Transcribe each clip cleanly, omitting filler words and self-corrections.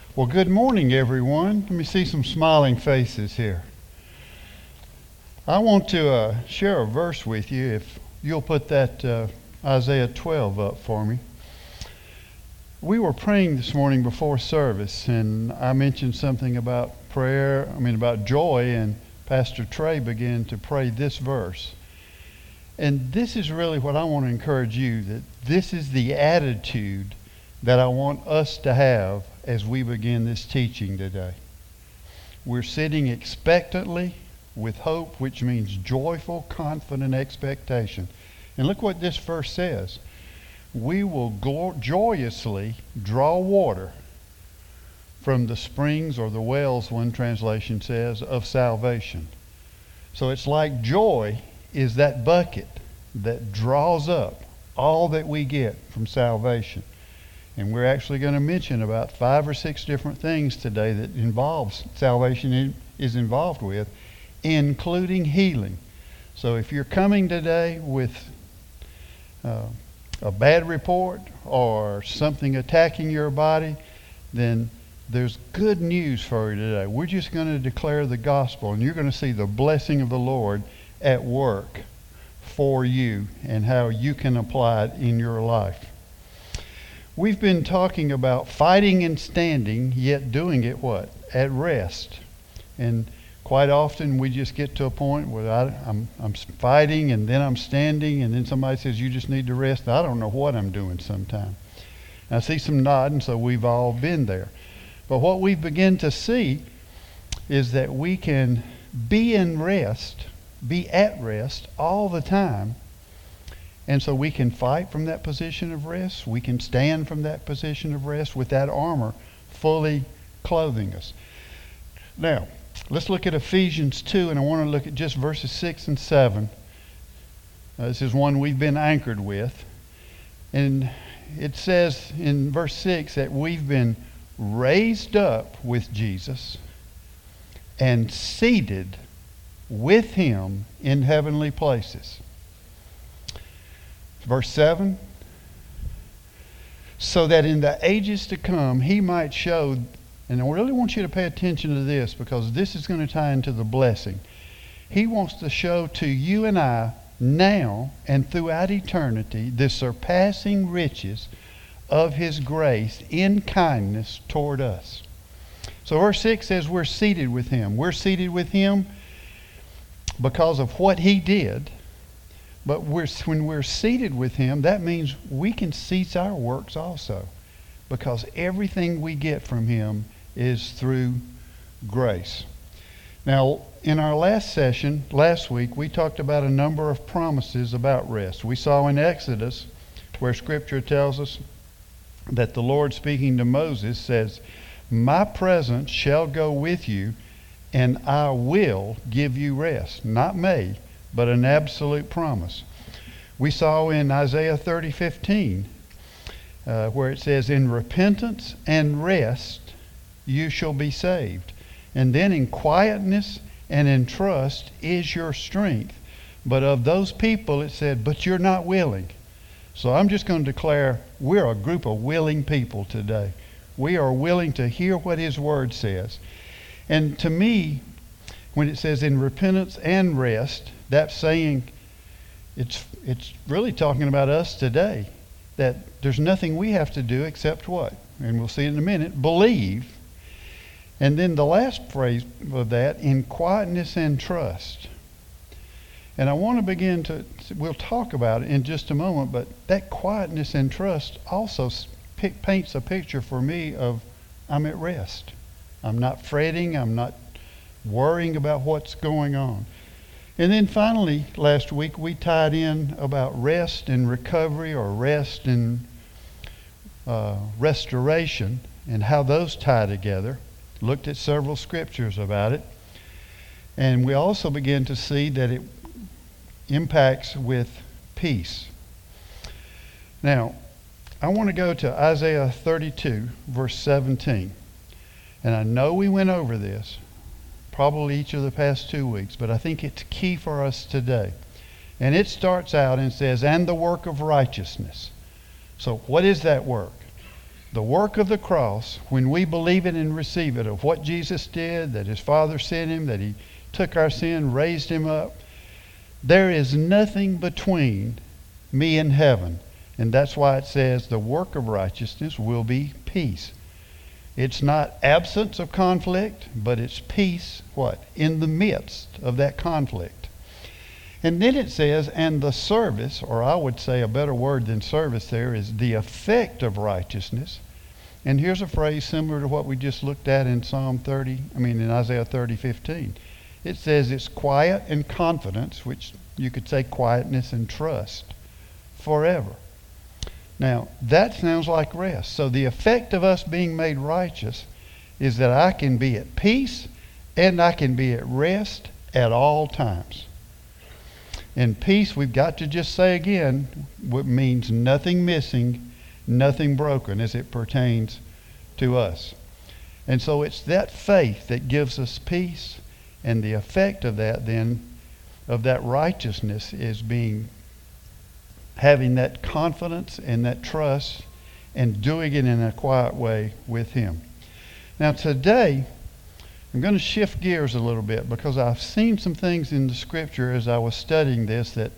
Well, good morning, everyone. Let me see some smiling faces here. I want to share a verse with you, if you'll put that Isaiah 12 up for me. We were praying this morning before service, and I mentioned something about about joy, and Pastor Trey began to pray this verse. And this is really what I want to encourage you, that this is the attitude that I want us to have as we begin this teaching today. We're sitting expectantly with hope, which means joyful, confident expectation. And look what this verse says. We will joyously draw water from the springs, or the wells, one translation says, of salvation. So it's like joy is that bucket that draws up all that we get from salvation. And we're actually going to mention about 5 or 6 different things today that salvation is involved with, including healing. So if you're coming today with a bad report or something attacking your body, then there's good news for you today. We're just going to declare the gospel, and you're going to see the blessing of the Lord at work for you and how you can apply it in your life. We've been talking about fighting and standing, yet doing it what? At rest. And quite often we just get to a point where I'm fighting, and then I'm standing, and then somebody says, you just need to rest. I don't know what I'm doing sometimes. I see some nodding, so we've all been there. But what we've begun to see is that we can be at rest all the time. And so we can fight from that position of rest. We can stand from that position of rest with that armor fully clothing us. Now, let's look at Ephesians 2, and I want to look at just verses 6 and 7. This is one we've been anchored with. And it says in verse 6 that we've been raised up with Jesus and seated with him in heavenly places. Verse 7, so that in the ages to come he might show, and I really want you to pay attention to this because this is going to tie into the blessing. He wants to show to you and I now and throughout eternity the surpassing riches of his grace in kindness toward us. So verse 6 says we're seated with him. We're seated with him because of what he did. But when we're seated with him, that means we can cease our works also, because everything we get from him is through grace. Now, in our last week, we talked about a number of promises about rest. We saw in Exodus where Scripture tells us that the Lord, speaking to Moses, says, my presence shall go with you, and I will give you rest. Not may, but an absolute promise. We saw in Isaiah 30:15 where it says, in repentance and rest you shall be saved. And then in quietness and in trust is your strength. But of those people it said, but you're not willing. So I'm just going to declare we're a group of willing people today. We are willing to hear what his word says. And to me, when it says in repentance and rest, that's saying it's really talking about us today, that there's nothing we have to do except what? And we'll see in a minute, believe. And then the last phrase of that, in quietness and trust. And I want to we'll talk about it in just a moment, but that quietness and trust also paints a picture for me of I'm at rest. I'm not fretting, I'm not worrying about what's going on. And then finally, last week, we tied in about rest and recovery, or rest and restoration, and how those tie together. Looked at several scriptures about it. And we also began to see that it impacts with peace. Now, I want to go to Isaiah 32, verse 17. And I know we went over this probably each of the past 2 weeks, but I think it's key for us today. And it starts out and says, and the work of righteousness. So what is that work? The work of the cross, when we believe it and receive it, of what Jesus did, that his Father sent him, that he took our sin, raised him up, there is nothing between me and heaven. And that's why it says the work of righteousness will be peace. It's not absence of conflict, but it's peace, what? In the midst of that conflict. And then it says, and the service, or I would say a better word than service there, is the effect of righteousness. And here's a phrase similar to what we just looked at in in Isaiah 30:15. It says it's quiet and confidence, which you could say quietness and trust, forever. Now, that sounds like rest. So the effect of us being made righteous is that I can be at peace and I can be at rest at all times. And peace, we've got to just say again, what means nothing missing, nothing broken as it pertains to us. And so it's that faith that gives us peace, and the effect of that then, of that righteousness, is having that confidence and that trust and doing it in a quiet way with him. Now today, I'm going to shift gears a little bit because I've seen some things in the scripture as I was studying this that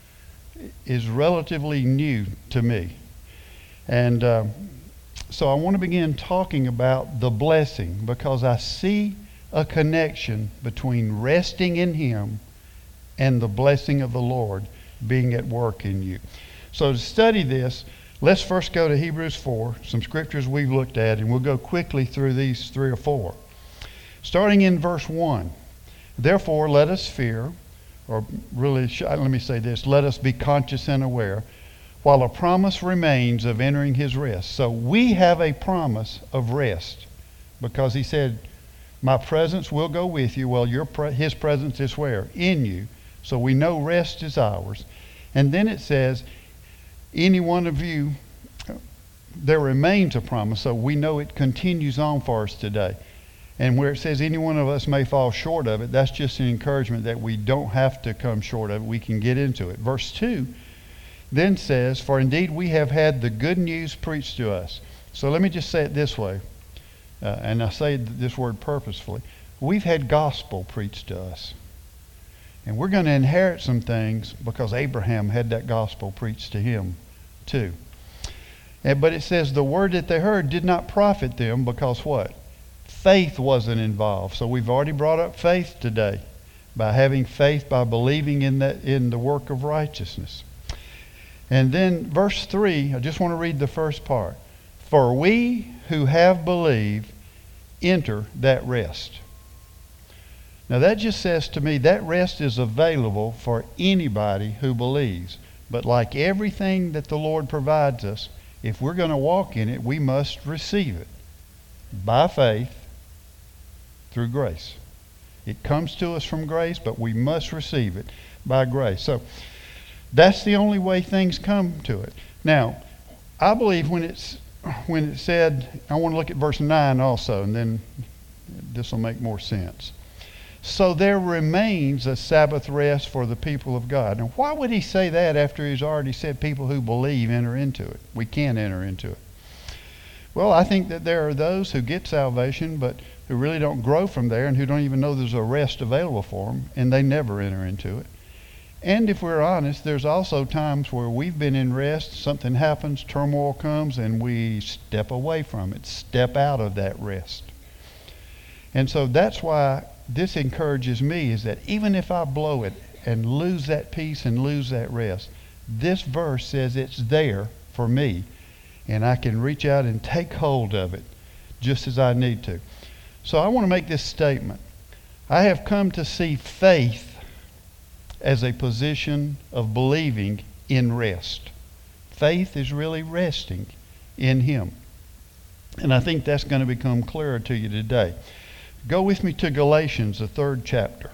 is relatively new to me. And so I want to begin talking about the blessing, because I see a connection between resting in him and the blessing of the Lord being at work in you. So to study this, let's first go to Hebrews 4, some scriptures we've looked at, and we'll go quickly through these 3 or 4. Starting in verse 1, therefore let us fear, or really, let me say this, let us be conscious and aware, while a promise remains of entering his rest. So we have a promise of rest, because he said, my presence will go with you. Well, his presence is where? In you. So we know rest is ours. And then it says, any one of you, there remains a promise. So we know it continues on for us today. And where it says any one of us may fall short of it, that's just an encouragement that we don't have to come short of it. We can get into it. Verse 2 then says, for indeed we have had the good news preached to us. So let me just say it this way, and I say this word purposefully. We've had gospel preached to us. And we're going to inherit some things because Abraham had that gospel preached to him too. But it says the word that they heard did not profit them because what? Faith wasn't involved. So we've already brought up faith today, by having faith, by believing in the work of righteousness. And then verse 3, I just want to read the first part. For we who have believed enter that rest. Now that just says to me that rest is available for anybody who believes. But like everything that the Lord provides us, if we're going to walk in it, we must receive it by faith through grace. It comes to us from grace, but we must receive it by grace. So that's the only way things come to it. Now, I believe when it said, I want to look at verse 9 also, and then this will make more sense. So there remains a Sabbath rest for the people of God. Now, why would he say that after he's already said people who believe enter into it? We can enter into it. Well, I think that there are those who get salvation, but who really don't grow from there and who don't even know there's a rest available for them, and they never enter into it. And if we're honest, there's also times where we've been in rest, something happens, turmoil comes, and we step away from it, step out of that rest. And so that's why this encourages me, is that even if I blow it and lose that peace and lose that rest, this verse says it's there for me, and I can reach out and take hold of it just as I need to. So I want to make this statement. I have come to see faith as a position of believing in rest. Faith is really resting in him. And I think that's going to become clearer to you today. Go with me to Galatians, the 3rd chapter.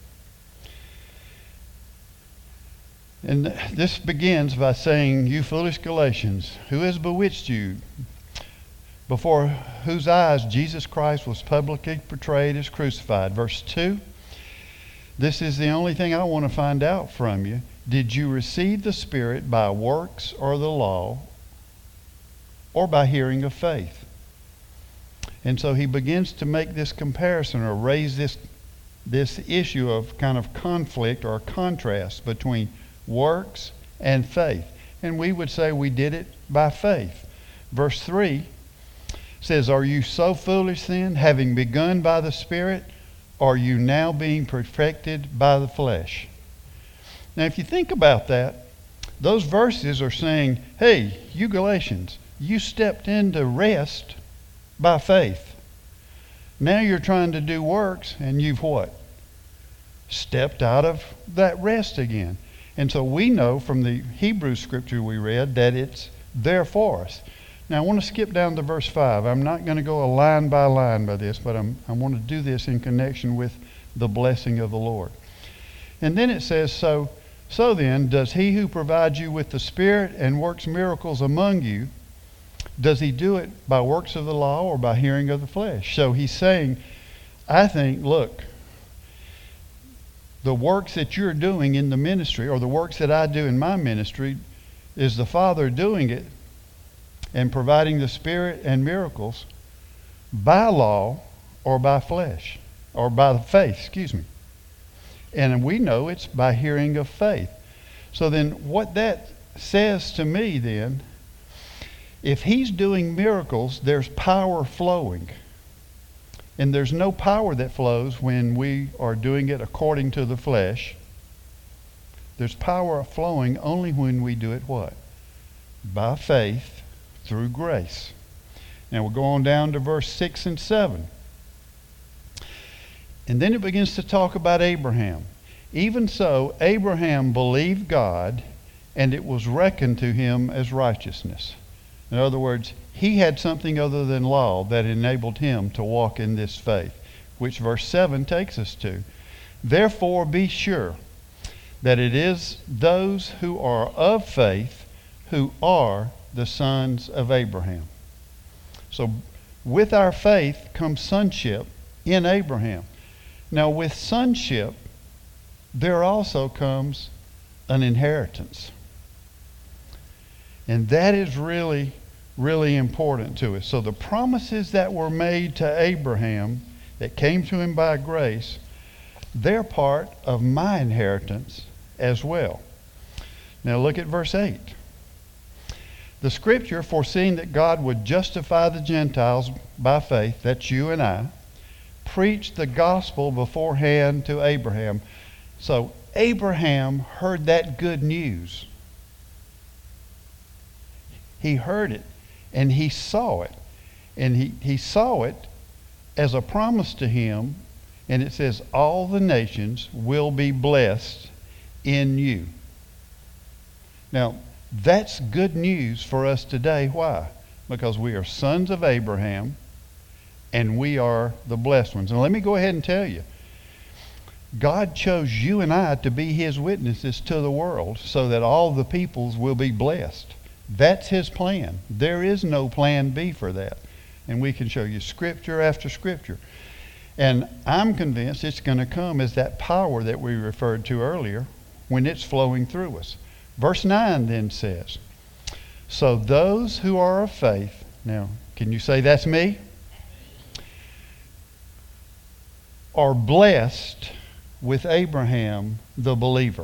And this begins by saying, you foolish Galatians, who has bewitched you, before whose eyes Jesus Christ was publicly portrayed as crucified. Verse 2, this is the only thing I want to find out from you. Did you receive the Spirit by works or the law? or by hearing of faith. And so he begins to make this comparison or raise this issue of kind of conflict or contrast between works and faith. And we would say we did it by faith. Verse 3 says, "Are you so foolish then, having begun by the Spirit, are you now being perfected by the flesh?" Now if you think about that, those verses are saying, hey, you Galatians, you stepped into rest by faith. Now you're trying to do works, and you've what? Stepped out of that rest again. And so we know from the Hebrew scripture we read that it's there for us. Now I want to skip down to verse 5. I'm not going to go line by line by this, but I want to do this in connection with the blessing of the Lord. And then it says, So then, does he who provides you with the Spirit and works miracles among you, does he do it by works of the law or by hearing of the flesh? So he's saying, I think, look, the works that you're doing in the ministry, or the works that I do in my ministry, is the Father doing it and providing the Spirit and miracles by law or by flesh, or by faith, And we know it's by hearing of faith. So then what that says to me then, if he's doing miracles, there's power flowing. And there's no power that flows when we are doing it according to the flesh. There's power flowing only when we do it what? By faith through grace. Now we'll go on down to verse 6 and 7. And then it begins to talk about Abraham. Even so, Abraham believed God, and it was reckoned to him as righteousness. In other words, he had something other than law that enabled him to walk in this faith, which verse 7 takes us to. Therefore be sure that it is those who are of faith who are the sons of Abraham. So with our faith comes sonship in Abraham. Now with sonship, there also comes an inheritance. And that is really, really important to us. So the promises that were made to Abraham, that came to him by grace, they're part of my inheritance as well. Now look at verse 8. The scripture, foreseeing that God would justify the Gentiles by faith, that's you and I, preached the gospel beforehand to Abraham. So Abraham heard that good news. He heard it and he saw it. And he saw it as a promise to him. And it says, all the nations will be blessed in you. Now, that's good news for us today. Why? Because we are sons of Abraham and we are the blessed ones. And let me go ahead and tell you, God chose you and I to be his witnesses to the world so that all the peoples will be blessed. That's his plan. There is no plan B for that. And we can show you scripture after scripture. And I'm convinced it's going to come as that power that we referred to earlier when it's flowing through us. Verse 9 then says, so those who are of faith, now can you say that's me? Are blessed with Abraham the believer.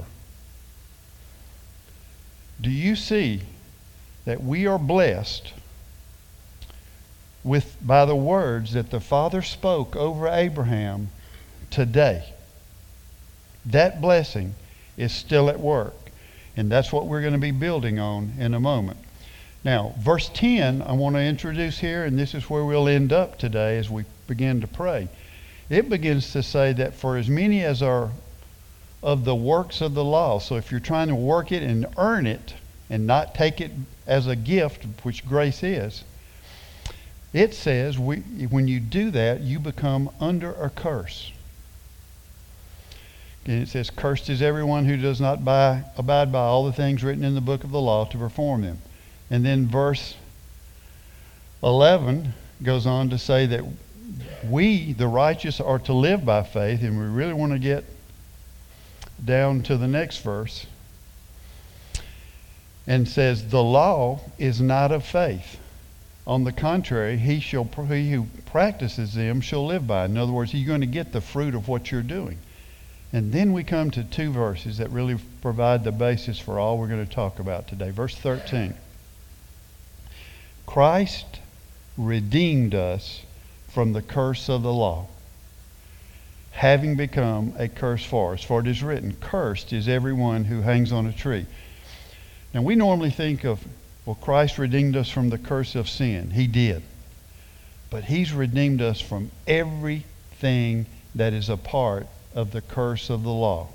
Do you see that we are blessed by the words that the Father spoke over Abraham today? That blessing is still at work. And that's what we're going to be building on in a moment. Now, verse 10, I want to introduce here, and this is where we'll end up today as we begin to pray. It begins to say that for as many as are of the works of the law, so if you're trying to work it and earn it and not take it as a gift, which grace is, it says when you do that, you become under a curse. And it says, cursed is everyone who does not abide by all the things written in the book of the law to perform them. And then verse 11 goes on to say that we, the righteous, are to live by faith. And we really want to get down to the next verse. And says, the law is not of faith. On the contrary, he who practices them shall live by. In other words, you're going to get the fruit of what you're doing. And then we come to two verses that really provide the basis for all we're going to talk about today. Verse 13. Christ redeemed us from the curse of the law, having become a curse for us. For it is written, cursed is everyone who hangs on a tree. Now we normally think of, well, Christ redeemed us from the curse of sin. He did. But he's redeemed us from everything that is a part of the curse of the law,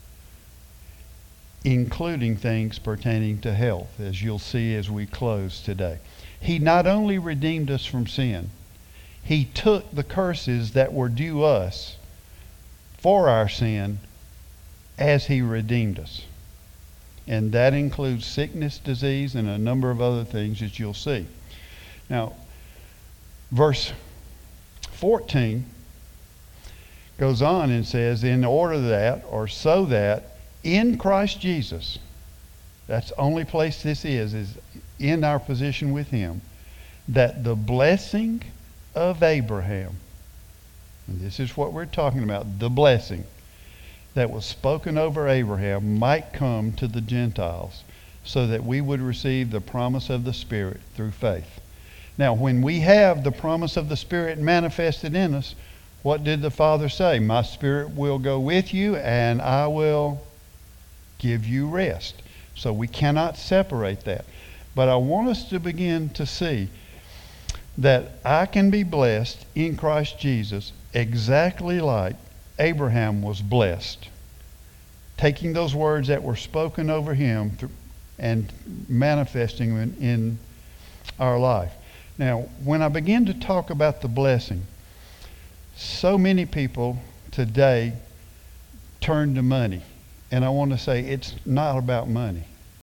including things pertaining to health, as you'll see as we close today. He not only redeemed us from sin, he took the curses that were due us for our sin as he redeemed us. And that includes sickness, disease, and a number of other things that you'll see. Now, verse 14 goes on and says, in order that, or so that, in Christ Jesus, that's the only place this is in our position with him, that the blessing of Abraham, and this is what we're talking about, the blessing that was spoken over Abraham might come to the Gentiles, so that we would receive the promise of the Spirit through faith. Now, when we have the promise of the Spirit manifested in us, what did the Father say? My Spirit will go with you and I will give you rest. So we cannot separate that. But I want us to begin to see that I can be blessed in Christ Jesus exactly like Abraham was blessed, taking those words that were spoken over him and manifesting them in our life. Now, when I begin to talk about the blessing, so many people today turn to money. And I want to say it's not about money.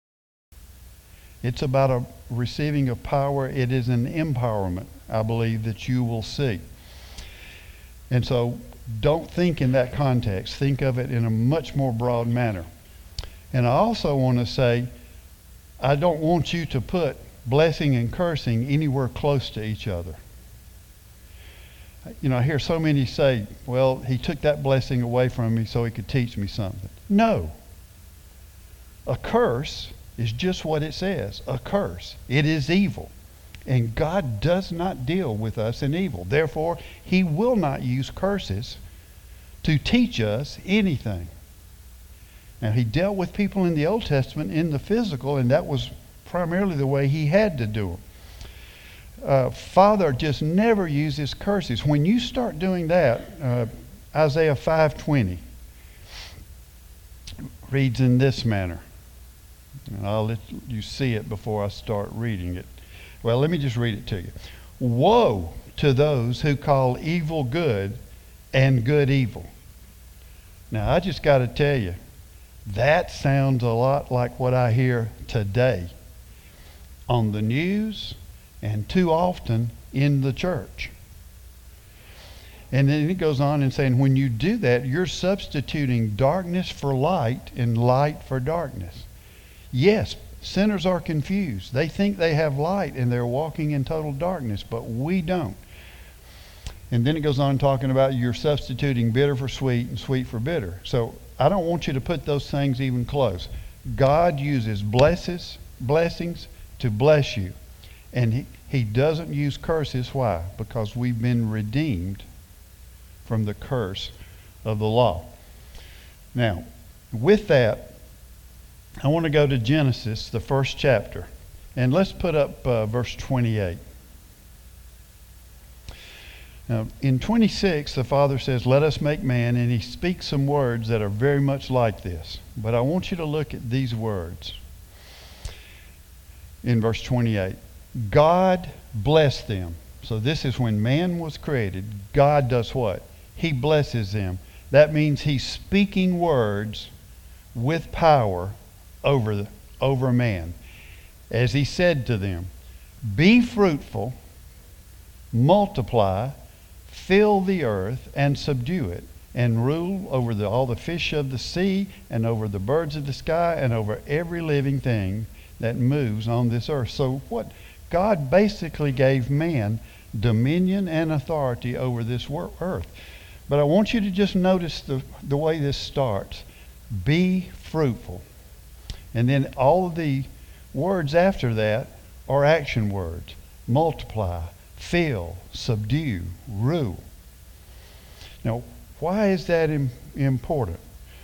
It's about a receiving of power. It is an empowerment, I believe, that you will see. And so don't think in that context. Think of it in a much more broad manner. And I also want to say, I don't want you to put blessing and cursing anywhere close to each other. You know, I hear so many say, well, he took that blessing away from me so he could teach me something. No. A curse is just what it says, a curse. It is evil. And God does not deal with us in evil. Therefore, he will not use curses to teach us anything. Now, he dealt with people in the Old Testament in the physical, and that was primarily the way he had to do them. Father just never uses curses. When you start doing that, Isaiah 5:20 reads in this manner. And I'll let you see it before I start reading it. Well, let me just read it to you. Woe to those who call evil good and good evil. Now, I just got to tell you, that sounds a lot like what I hear today on the news and too often in the church. And then it goes on and saying, when you do that, you're substituting darkness for light and light for darkness. Yes, sinners are confused. They think they have light and they're walking in total darkness, but we don't. And then it goes on talking about you're substituting bitter for sweet and sweet for bitter. So I don't want you to put those things even close. God uses blessings to bless you. And he doesn't use curses. Why? Because we've been redeemed from the curse of the law. Now, with that, I want to go to Genesis, the first chapter. And let's put up verse 28. Now, in 26, the Father says, let us make man, and he speaks some words that are very much like this. But I want you to look at these words in verse 28. God blessed them. So this is when man was created. God does what? He blesses them. That means he's speaking words with power over man. As he said to them, be fruitful, multiply, fill the earth and subdue it, and rule over all the fish of the sea and over the birds of the sky and over every living thing that moves on this earth. So what God basically gave man dominion and authority over this earth. But I want you to just notice the way this starts. Be fruitful. And then all the words after that are action words. Multiply, fill, subdue, rule. Now, why is that important?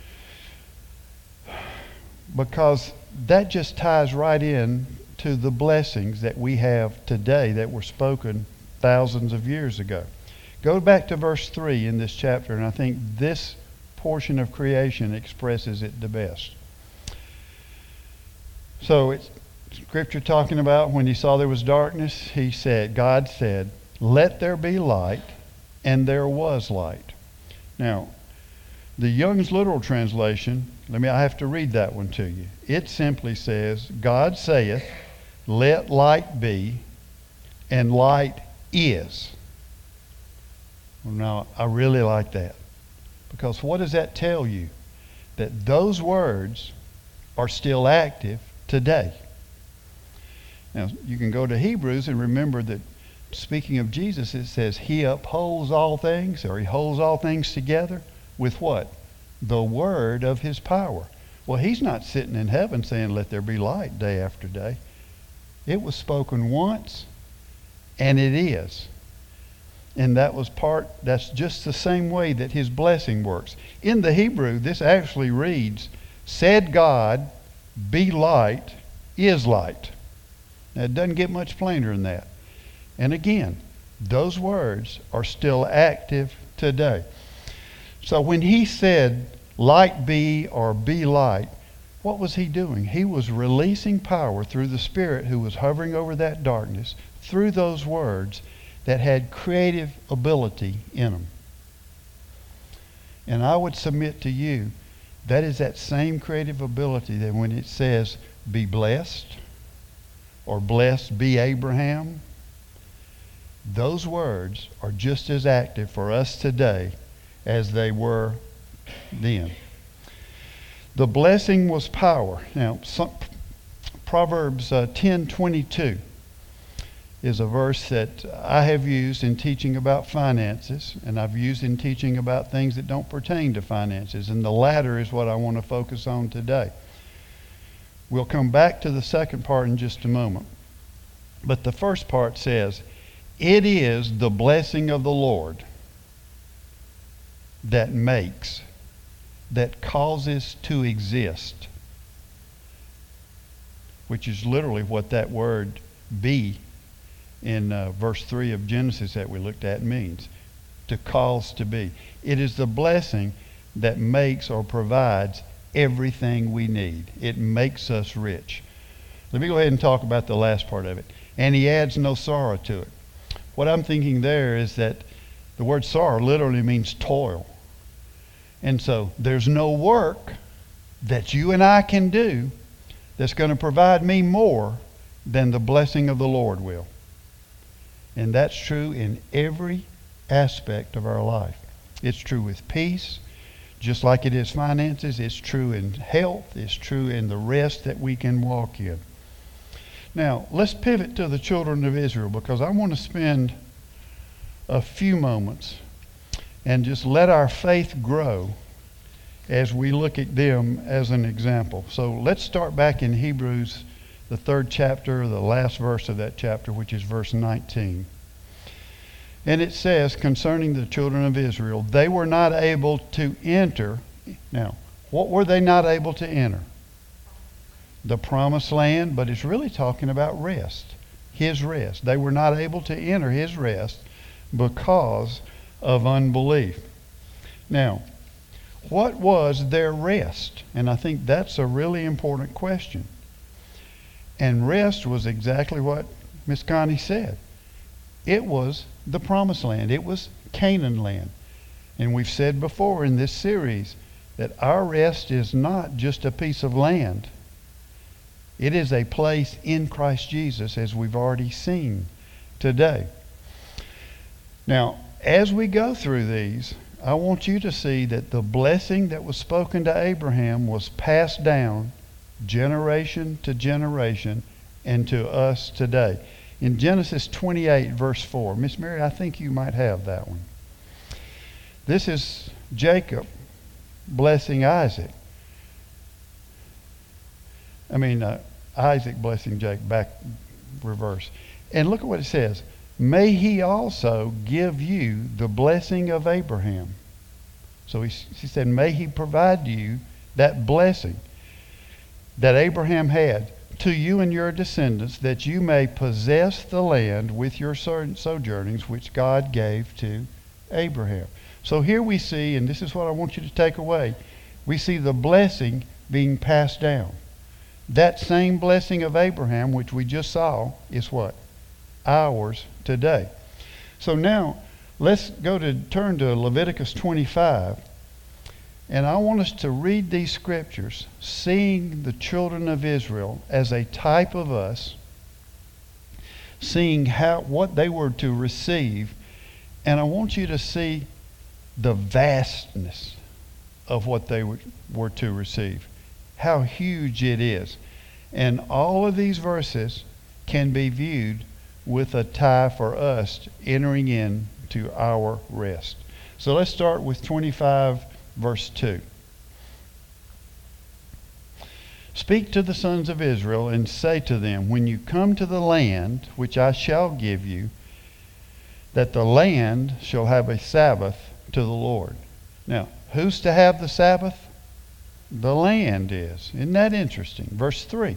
Because that just ties right in to the blessings that we have today that were spoken thousands of years ago. Go back to verse 3 in this chapter, and I think this portion of creation expresses it the best. So it's Scripture talking about when he saw there was darkness, God said, "Let there be light," and there was light. Now, the Young's literal translation, I have to read that one to you. It simply says, "God saith, let light be, and light is." Well, now, I really like that. Because what does that tell you? That those words are still active today. Now, you can go to Hebrews and remember that speaking of Jesus, it says he upholds all things, or he holds all things together with what? The word of his power. Well, he's not sitting in heaven saying, "Let there be light," day after day. It was spoken once, and it is. And that's just the same way that his blessing works. In the Hebrew, this actually reads, "Said God, be light, is light." Now, it doesn't get much plainer than that. And again, those words are still active today. So when he said, "Light be," or "be light," what was he doing? He was releasing power through the Spirit who was hovering over that darkness, through those words that had creative ability in them. And I would submit to you, that is that same creative ability that when it says, "Be blessed," or "Blessed be Abraham," those words are just as active for us today as they were then. The blessing was power. Now, Proverbs 10:22 is a verse that I have used in teaching about finances, and I've used in teaching about things that don't pertain to finances, and the latter is what I want to focus on today. We'll come back to the second part in just a moment. But the first part says, "It is the blessing of the Lord that makes, that causes to exist," which is literally what that word "be" in verse 3 of Genesis that we looked at means. To cause to be. It is the blessing that makes or provides everything we need. It makes us rich. Let me go ahead and talk about the last part of it. And he adds no sorrow to it. What I'm thinking there is that the word sorrow literally means toil. And so there's no work that you and I can do that's going to provide me more than the blessing of the Lord will. And that's true in every aspect of our life. It's true with peace, just like it is finances. It's true in health. It's true in the rest that we can walk in. Now, let's pivot to the children of Israel, because I want to spend a few moments and just let our faith grow as we look at them as an example. So let's start back in Hebrews, the 3rd chapter, the last verse of that chapter, which is verse 19. And it says concerning the children of Israel, they were not able to enter. Now, what were they not able to enter? The promised land, but it's really talking about rest, his rest. They were not able to enter his rest because of unbelief. Now, what was their rest? And I think that's a really important question. And rest was exactly what Miss Connie said. It was the promised land. It was Canaan land. And we've said before in this series that our rest is not just a piece of land. It is a place in Christ Jesus, as we've already seen today. Now, as we go through these, I want you to see that the blessing that was spoken to Abraham was passed down generation to generation and to us today. In Genesis 28, verse 4. Miss Mary, I think you might have that one. This is Jacob blessing Isaac. Isaac blessing Jacob, back reverse. And look at what it says. May he also give you the blessing of Abraham. So he said, may he provide you that blessing that Abraham had to you and your descendants, that you may possess the land with your sojournings, which God gave to Abraham. So here we see, and this is what I want you to take away, we see the blessing being passed down. That same blessing of Abraham, which we just saw, is what? Ours today. So now, let's turn to Leviticus 25. And I want us to read these scriptures, seeing the children of Israel as a type of us, seeing what they were to receive. And I want you to see the vastness of what they were to receive. How huge it is. And all of these verses can be viewed with a tie for us entering into our rest. So let's start with 25, verse 2. Speak to the sons of Israel and say to them, when you come to the land which I shall give you, that the land shall have a Sabbath to the Lord. Now, who's to have the Sabbath? The land is. Isn't that interesting? Verse 3.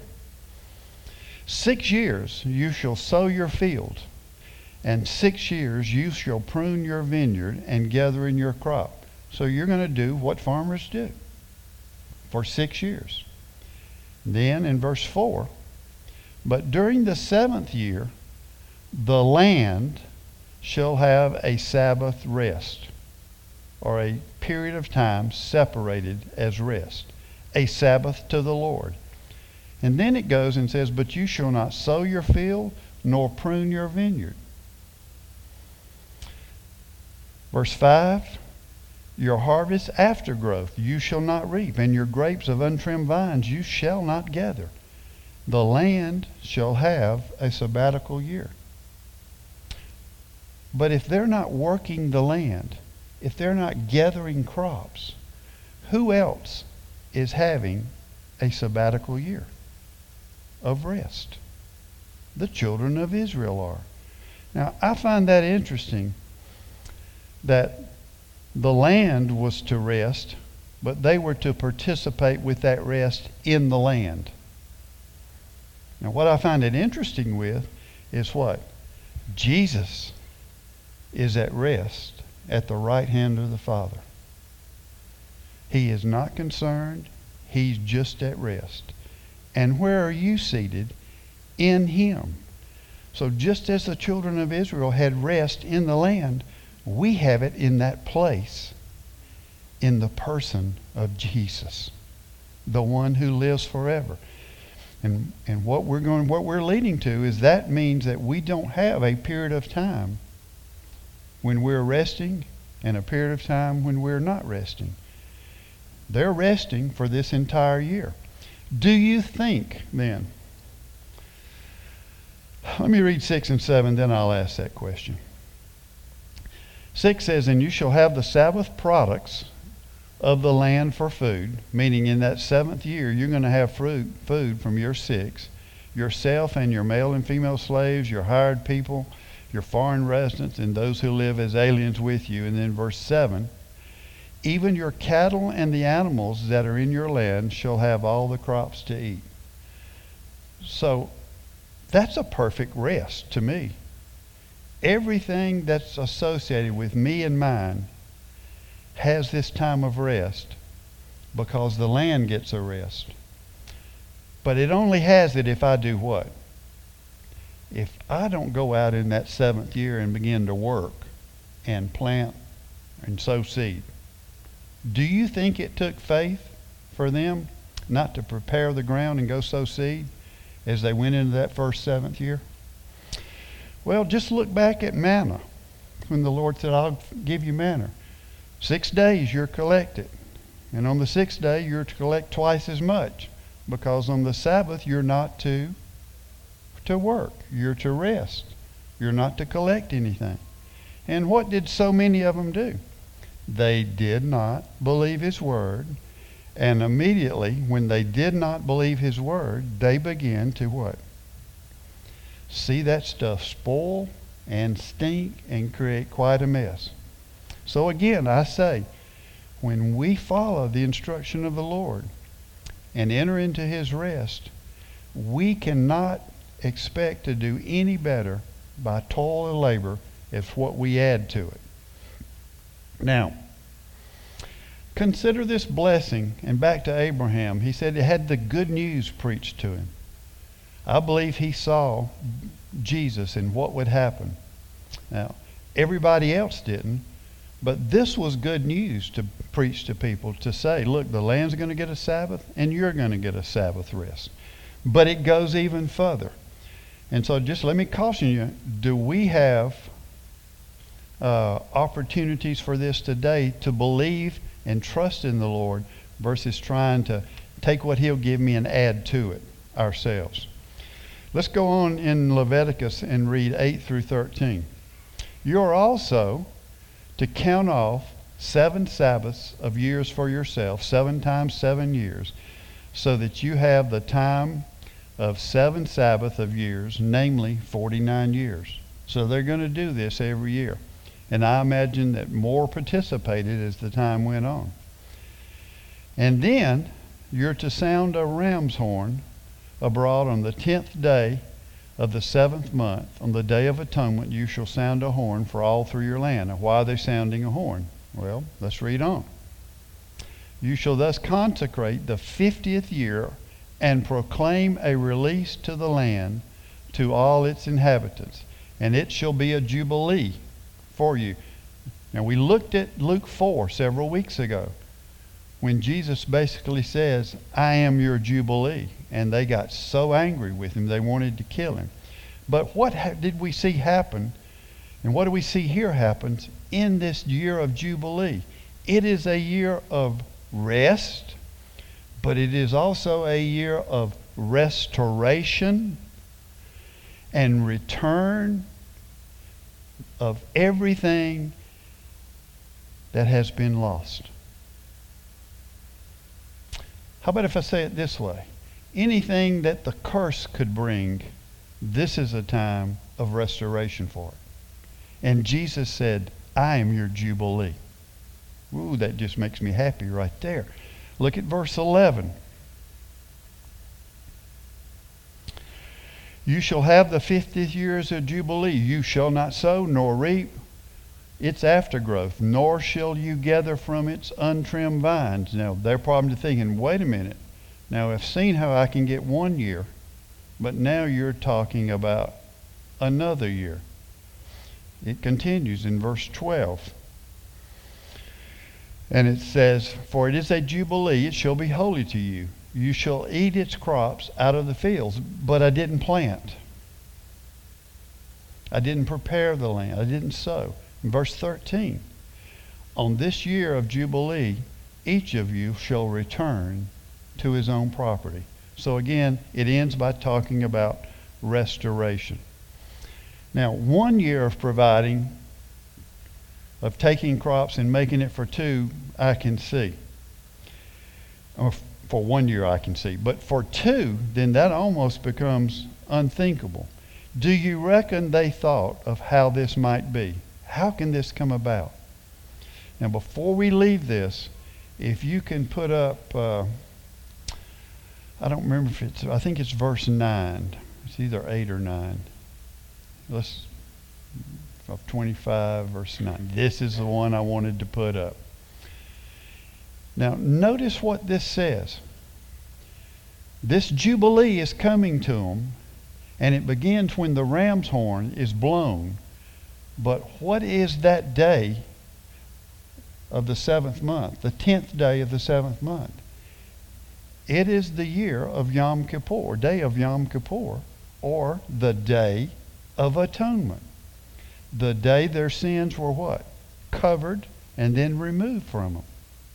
6 years you shall sow your field, and 6 years you shall prune your vineyard and gather in your crop. So you're going to do what farmers do for 6 years. Then in verse 4, but during the 7th year, the land shall have a Sabbath rest, or a period of time separated as rest, a Sabbath to the Lord. And then it goes and says, but you shall not sow your field, nor prune your vineyard. Verse 5, your harvest after growth you shall not reap, and your grapes of untrimmed vines you shall not gather. The land shall have a sabbatical year. But if they're not working the land, if they're not gathering crops, who else is having a sabbatical year of rest? The children of Israel are. Now, I find that interesting that the land was to rest, but they were to participate with that rest in the land. Now, what I find it interesting with is what? Jesus is at rest at the right hand of the Father. He is not concerned. He's just at rest. And where are you seated? In Him. So just as the children of Israel had rest in the land, we have it in that place, in the person of Jesus, the one who lives forever. And what we're leading to is that means that we don't have a period of time when we're resting and a period of time when we're not resting. They're resting for this entire year. Do you think then? Let me read 6 and 7, then I'll ask that question. 6 says, and you shall have the Sabbath products of the land for food, meaning in that 7th year you're going to have food from your 6, yourself and your male and female slaves, your hired people, your foreign residents, and those who live as aliens with you. And then verse 7, even your cattle and the animals that are in your land shall have all the crops to eat. So that's a perfect rest to me. Everything that's associated with me and mine has this time of rest because the land gets a rest. But it only has it if I do what? If I don't go out in that 7th year and begin to work and plant and sow seed. Do you think it took faith for them not to prepare the ground and go sow seed as they went into that first 7th year? Well, just look back at manna when the Lord said, I'll give you manna. 6 days you're collected. And on the 6th day you're to collect twice as much, because on the Sabbath you're not to to work. You're to rest. You're not to collect anything. And what did so many of them do? They did not believe his word. And immediately, when they did not believe his word, they began to what? See that stuff spoil and stink and create quite a mess. So again, I say, when we follow the instruction of the Lord and enter into his rest, we cannot expect to do any better by toil or labor as what we add to it. Now, consider this blessing, and back to Abraham. He said he had the good news preached to him. I believe he saw Jesus and what would happen. Now, everybody else didn't, but this was good news to preach to people, to say, look, the land's going to get a Sabbath, and you're going to get a Sabbath rest. But it goes even further. And so just let me caution you, do we have opportunities for this today to believe and trust in the Lord versus trying to take what he'll give me and add to it ourselves? Let's go on in Leviticus and read 8 through 13. You are also to count off 7 Sabbaths of years for yourself, 7 times 7 years, so that you have the time of 7 Sabbath of years, namely 49 years. So they're going to do this every year. And I imagine that more participated as the time went on. And then you're to sound a ram's horn abroad on the 10th day of the 7th month. On the day of atonement you shall sound a horn for all through your land. Now, why are they sounding a horn? Well, let's read on. You shall thus consecrate the 50th year and proclaim a release to the land, to all its inhabitants, and it shall be a jubilee for you. Now, we looked at Luke 4 several weeks ago when Jesus basically says, I am your jubilee. And they got so angry with him they wanted to kill him. But what did we see happen? And what do we see here happens in this year of jubilee? It is a year of rest, but it is also a year of restoration and return of everything that has been lost. How about if I say it this way? Anything that the curse could bring, this is a time of restoration for it. And Jesus said, I am your jubilee. Ooh, that just makes me happy right there. Look at verse 11. You shall have the 50th year as a jubilee. You shall not sow nor reap its aftergrowth, nor shall you gather from its untrimmed vines. Now, they're probably thinking, wait a minute. Now, I've seen how I can get 1 year, but now you're talking about another year. It continues in verse 12. And it says, for it is a jubilee, it shall be holy to you. You shall eat its crops out of the fields. But I didn't plant. I didn't prepare the land. I didn't sow. In verse 13, on this year of jubilee, each of you shall return to his own property. So again, it ends by talking about restoration. Now, 1 year of providing, of taking crops and making it for 2, I can see. Or for 1 year I can see. But for 2, then that almost becomes unthinkable. Do you reckon they thought of how this might be? How can this come about? Now, before we leave this, if you can put up, I don't remember if it's, I think it's verse 9. It's either 8 or 9. Let's, of 25, verse 9. This is the one I wanted to put up. Now, notice what this says. This jubilee is coming to them, and it begins when the ram's horn is blown. But what is that day of the 7th month, the 10th day of the 7th month? It is the year of Yom Kippur, day of Yom Kippur, or the Day of Atonement. The day their sins were what? Covered and then removed from them.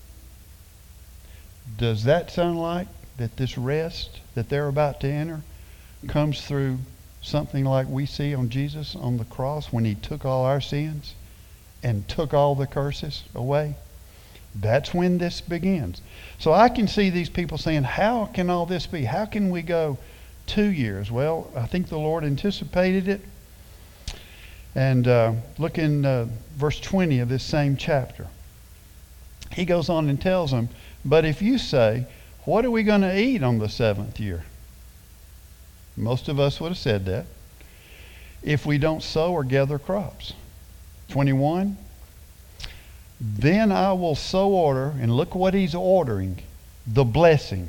Does that sound like that this rest that they're about to enter comes through something like we see on Jesus on the cross when he took all our sins and took all the curses away? That's when this begins. So I can see these people saying, how can all this be? How can we go 2 years? Well, I think the Lord anticipated it. And look in verse 20 of this same chapter. He goes on and tells them, but if you say, what are we going to eat on the 7th year? Most of us would have said that. If we don't sow or gather crops. 21. Then I will so order, and look what he's ordering, the blessing.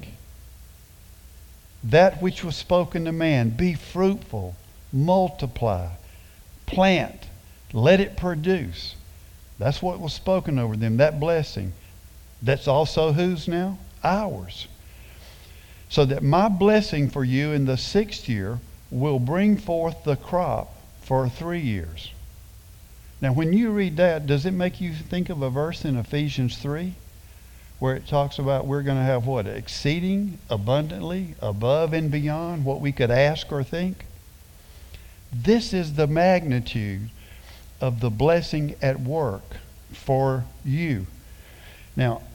That which was spoken to man, be fruitful, multiply, plant, let it produce. That's what was spoken over them, that blessing. That's also whose now? Ours. So that my blessing for you in the 6th year will bring forth the crop for 3 years. Now, when you read that, does it make you think of a verse in Ephesians 3 where it talks about we're going to have what? Exceeding abundantly, above and beyond what we could ask or think? This is the magnitude of the blessing at work for you. Now,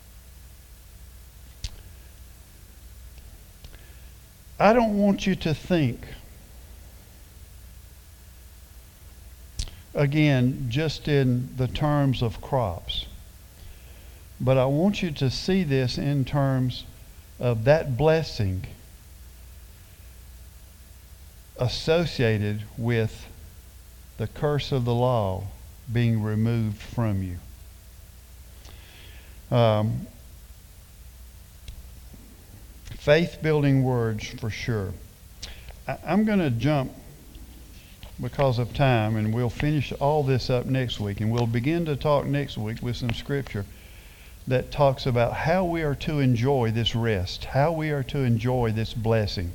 I don't want you to think, again, just in the terms of crops, but I want you to see this in terms of that blessing associated with the curse of the law being removed from you. Faith-building words for sure. I'm going to jump because of time, and we'll finish all this up next week, and we'll begin to talk next week with some scripture that talks about how we are to enjoy this rest, how we are to enjoy this blessing.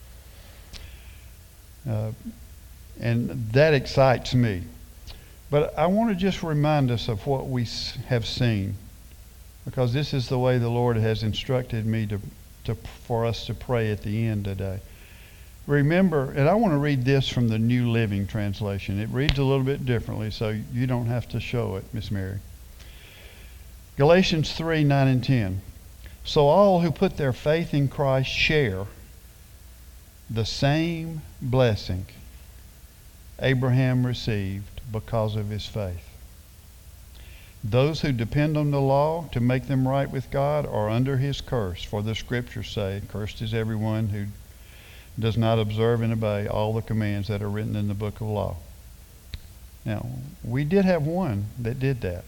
And that excites me. But I want to just remind us of what we have seen, because this is the way the Lord has instructed me for us to pray at the end today. Remember, and I want to read this from the New Living Translation. It reads a little bit differently, so you don't have to show it, Miss Mary. Galatians 3, 9 and 10. So all who put their faith in Christ share the same blessing Abraham received because of his faith. Those who depend on the law to make them right with God are under his curse, for the scriptures say, cursed is everyone who does not observe and obey all the commands that are written in the book of law. Now, we did have one that did that.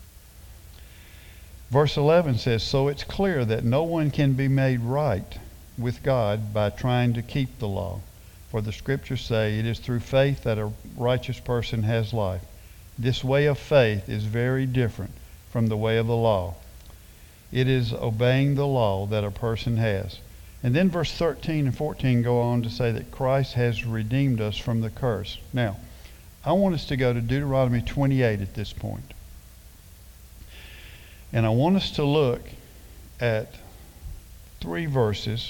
Verse 11 says, so it's clear that no one can be made right with God by trying to keep the law. For the scriptures say it is through faith that a righteous person has life. This way of faith is very different from the way of the law. It is obeying the law that a person has. And then verse 13 and 14 go on to say that Christ has redeemed us from the curse. Now, I want us to go to Deuteronomy 28 at this point. And I want us to look at 3 verses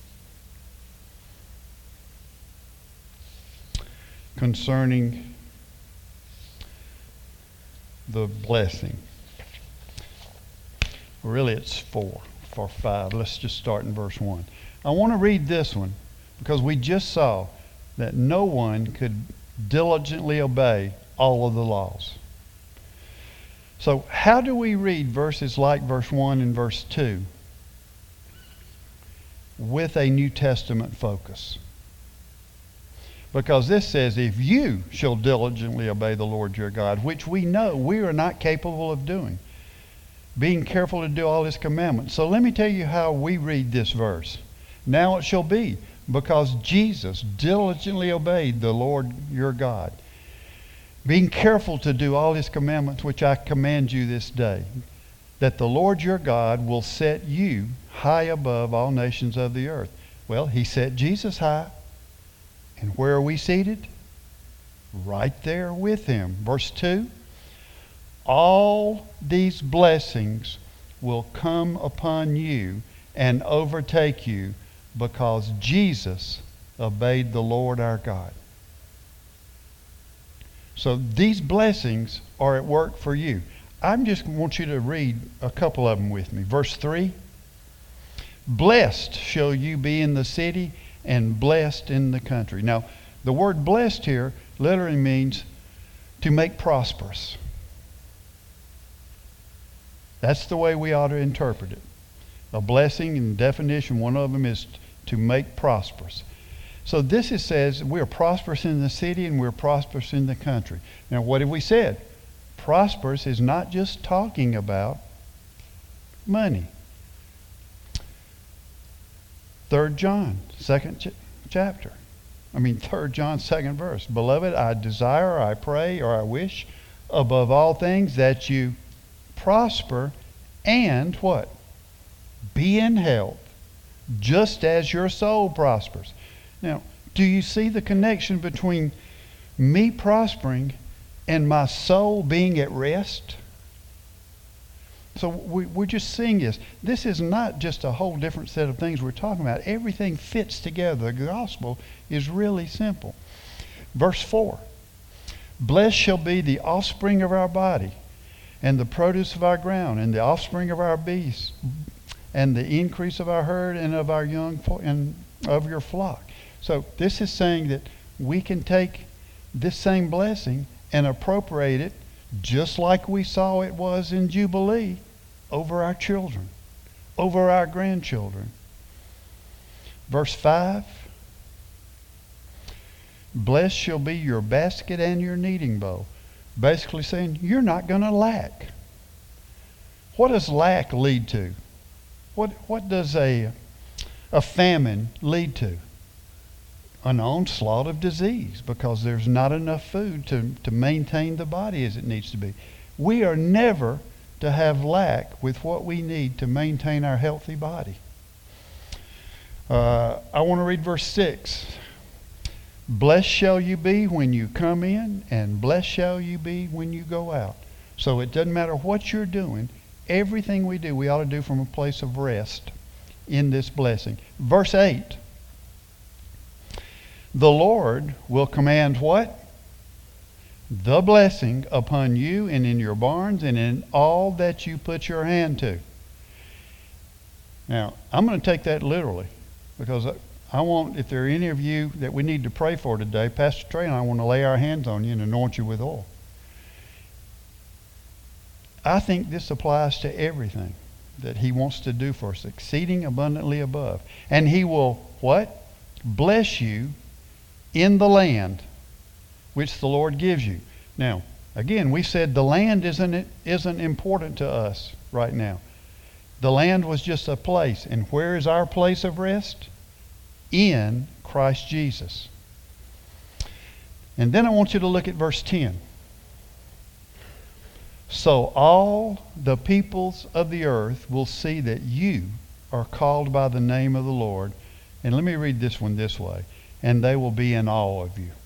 concerning the blessing. Really, it's 4 or 5. Let's just start in verse 1. I want to read this one because we just saw that no one could diligently obey all of the laws. So how do we read verses like verse 1 and verse 2 with a New Testament focus? Because this says, if you shall diligently obey the Lord your God, which we know we are not capable of doing, being careful to do all his commandments. So let me tell you how we read this verse. Now it shall be, because Jesus diligently obeyed the Lord your God, being careful to do all his commandments which I command you this day, that the Lord your God will set you high above all nations of the earth. Well, he set Jesus high. And where are we seated? Right there with him. Verse 2, all these blessings will come upon you and overtake you because Jesus obeyed the Lord our God. So these blessings are at work for you. I just want you to read a couple of them with me. Verse 3, blessed shall you be in the city and blessed in the country. Now, the word blessed here literally means to make prosperous. That's the way we ought to interpret it. A blessing, in definition, one of them is to make prosperous. So this says we're prosperous in the city and we're prosperous in the country. Now, what have we said? Prosperous is not just talking about money. 3 John, 2nd chapter. 3 John, 2nd verse. Beloved, I desire, I pray, or I wish above all things that you prosper and what? Be in health, just as your soul prospers. Now, do you see the connection between me prospering and my soul being at rest? So we're just seeing this. This is not just a whole different set of things we're talking about. Everything fits together. The gospel is really simple. Verse 4, blessed shall be the offspring of our body, and the produce of our ground, and the offspring of our beasts, and the increase of our herd, and of our young and of your flock. So this is saying that we can take this same blessing and appropriate it just like we saw it was in Jubilee over our children, over our grandchildren. Verse 5, blessed shall be your basket and your kneading bowl. Basically saying you're not going to lack. What does lack lead to? What does a famine lead to? An onslaught of disease, because there's not enough food to maintain the body as it needs to be. We are never to have lack with what we need to maintain our healthy body. I want to read verse 6. Blessed shall you be when you come in, and blessed shall you be when you go out. So it doesn't matter what you're doing. Everything we do, we ought to do from a place of rest in this blessing. Verse 8. The Lord will command what? The blessing upon you and in your barns and in all that you put your hand to. Now, I'm going to take that literally, because I want, if there are any of you that we need to pray for today, Pastor Trey and I want to lay our hands on you and anoint you with oil. I think this applies to everything that he wants to do for us, exceeding abundantly above. And he will, what? Bless you in the land which the Lord gives you. Now, again, we said the land isn't important to us right now. The land was just a place. And where is our place of rest? In Christ Jesus. And then I want you to look at verse 10. So all the peoples of the earth will see that you are called by the name of the Lord. And let me read this one this way. And they will be in awe of you.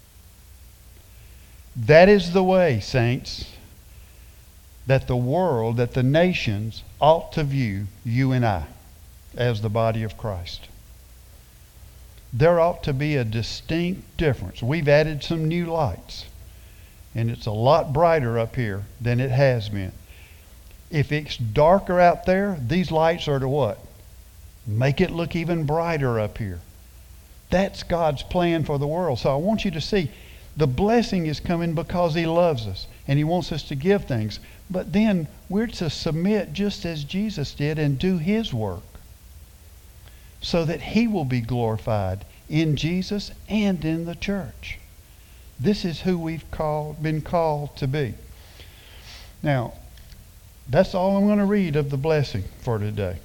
That is the way, saints, that the world, that the nations ought to view you and I as the body of Christ. There ought to be a distinct difference. We've added some new lights, and it's a lot brighter up here than it has been. If it's darker out there, these lights are to what? Make it look even brighter up here. That's God's plan for the world. So I want you to see the blessing is coming because he loves us and he wants us to give things. But then we're to submit just as Jesus did and do his work so that he will be glorified in Jesus and in the church. This is who we've been called to be. Now, that's all I'm going to read of the blessing for today.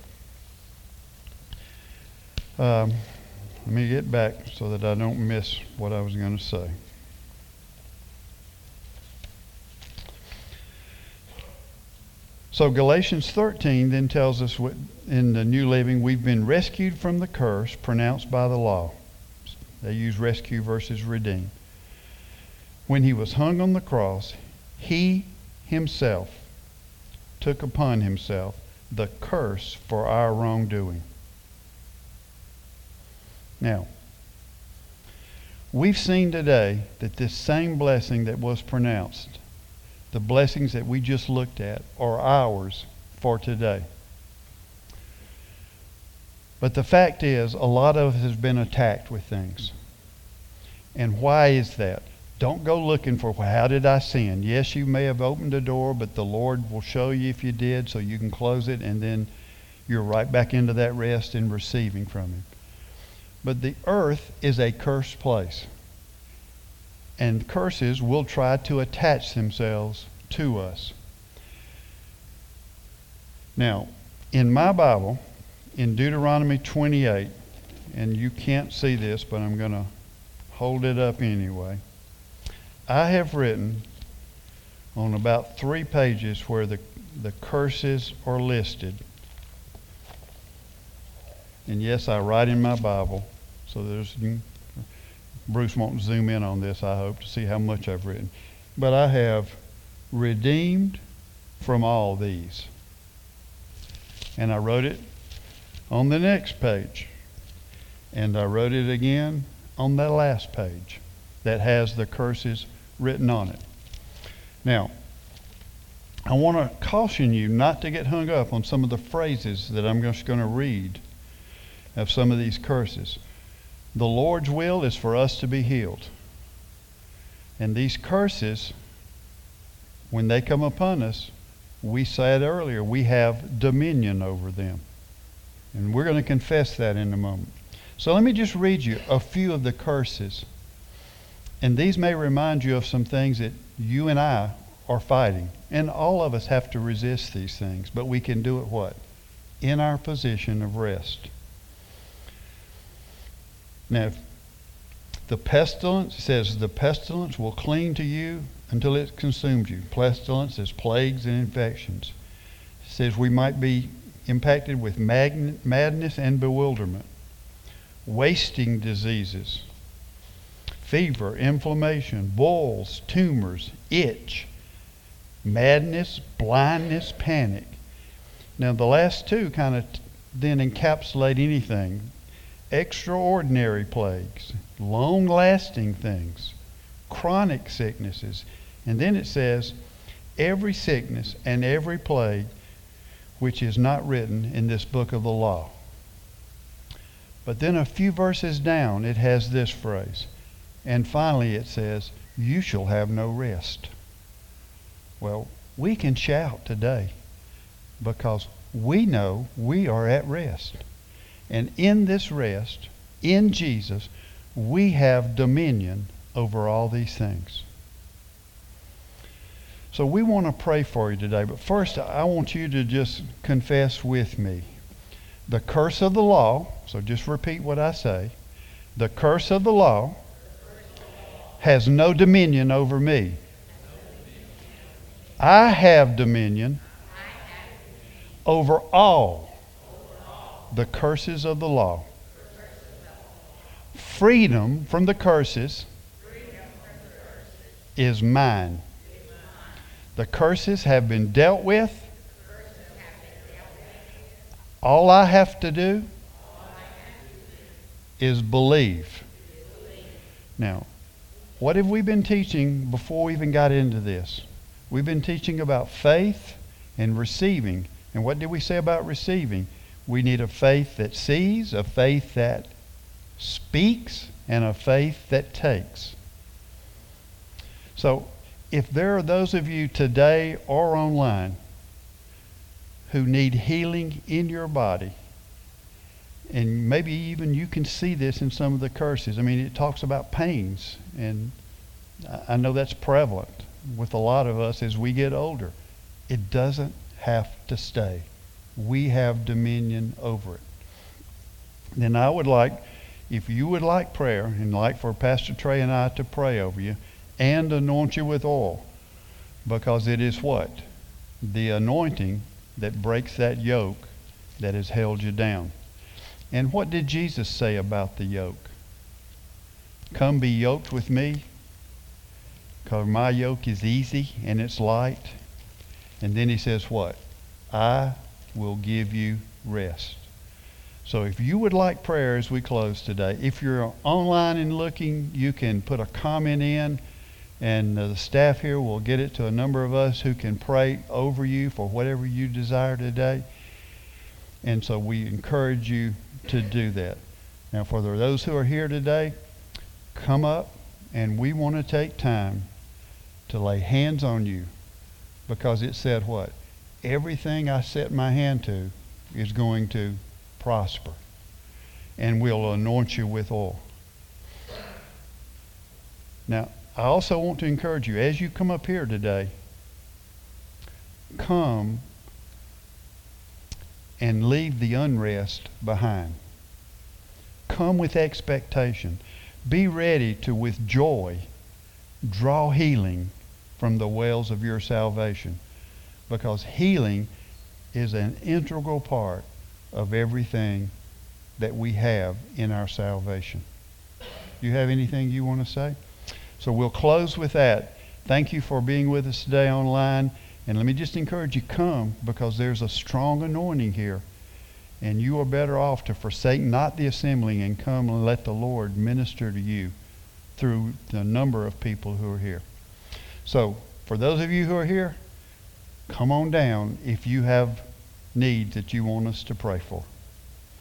Let me get back so that I don't miss what I was going to say. So Galatians 13 then tells us in the New Living, we've been rescued from the curse pronounced by the law. They use rescue versus redeem. When he was hung on the cross, he himself took upon himself the curse for our wrongdoing. Now, We've seen today that this same blessing that was pronounced, the blessings that we just looked at, are ours for today. But the fact is, a lot of us has been attacked with things. And why is that? Don't go looking for, well, how did I sin? Yes, you may have opened a door, but the Lord will show you if you did, so you can close it, and then you're right back into that rest and receiving from Him. But the earth is a cursed place. And curses will try to attach themselves to us. Now, in my Bible, in Deuteronomy 28, and you can't see this, but I'm going to hold it up anyway. I have written on about 3 pages where the curses are listed. And yes, I write in my Bible, so Bruce won't zoom in on this, I hope, to see how much I've written. But I have redeemed from all these. And I wrote it on the next page. And I wrote it again on the last page that has the curses written on it. Now, I want to caution you not to get hung up on some of the phrases that I'm just going to read of some of these curses. The Lord's will is for us to be healed. And these curses, when they come upon us, we said earlier, we have dominion over them. And we're going to confess that in a moment. So let me just read you a few of the curses. And these may remind you of some things that you and I are fighting. And all of us have to resist these things. But we can do it what? In our position of rest. Now, the pestilence, it says, the pestilence will cling to you until it consumes you. Pestilence is plagues and infections. It says we might be impacted with madness and bewilderment, wasting diseases, fever, inflammation, boils, tumors, itch, madness, blindness, panic. Now, the last two kind of then encapsulate anything. Extraordinary plagues, long-lasting things, chronic sicknesses. And then it says, every sickness and every plague which is not written in this book of the law. But then a few verses down, it has this phrase. And finally it says, you shall have no rest. Well, we can shout today because we know we are at rest. And in this rest, in Jesus, we have dominion over all these things. So we want to pray for you today. But first, I want you to just confess with me. The curse of the law, so just repeat what I say. The curse of the law has no dominion over me. I have dominion over all the curses of the law. Freedom from the curses is mine. The curses have been dealt with. All I have to do is believe. Now, what have we been teaching before we even got into this? We've been teaching about faith and receiving. And what did we say about receiving? We need a faith that sees, a faith that speaks, and a faith that takes. So, if there are those of you today or online who need healing in your body, and maybe even you can see this in some of the curses. I mean, it talks about pains, and I know that's prevalent with a lot of us as we get older. It doesn't have to stay. We have dominion over it. Then I would like, if you would like prayer, and like for Pastor Trey and I to pray over you and anoint you with oil, because it is what? The anointing that breaks that yoke that has held you down. And what did Jesus say about the yoke? Come be yoked with me, because my yoke is easy and it's light. And then he says what? I will give you rest. So if you would like prayer as we close today, if you're online and looking, you can put a comment in, and the staff here will get it to a number of us who can pray over you for whatever you desire today. And so we encourage you to do that. Now, for those who are here today, come up, and we want to take time to lay hands on you, because it said what? Everything I set my hand to is going to prosper, and we'll anoint you with oil. Now, I also want to encourage you, as you come up here today, come and leave the unrest behind. Come with expectation. Be ready to, with joy, draw healing from the wells of your salvation, because healing is an integral part of everything that we have in our salvation. Do you have anything you want to say? So we'll close with that. Thank you for being with us today online. And let me just encourage you, come, because there's a strong anointing here. And you are better off to forsake not the assembling and come and let the Lord minister to you through the number of people who are here. So for those of you who are here, come on down if you have needs that you want us to pray for.